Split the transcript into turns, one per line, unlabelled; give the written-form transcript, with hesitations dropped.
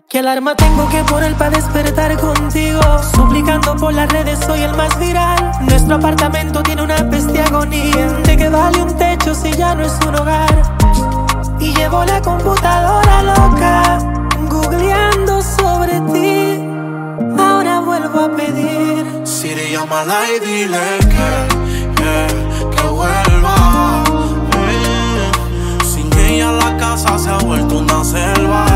¿Qué alarma tengo que poner para despertar contigo? Suplicando por las redes, soy el más viral. Nuestro apartamento tiene una peste agonía. ¿De qué vale un techo si ya no es un hogar? Y llevo la computadora loca, googleando sobre ti. Ahora vuelvo a pedir.
Siri, llámala y dile que vuelva. Sin ella la casa se ha vuelto una selva.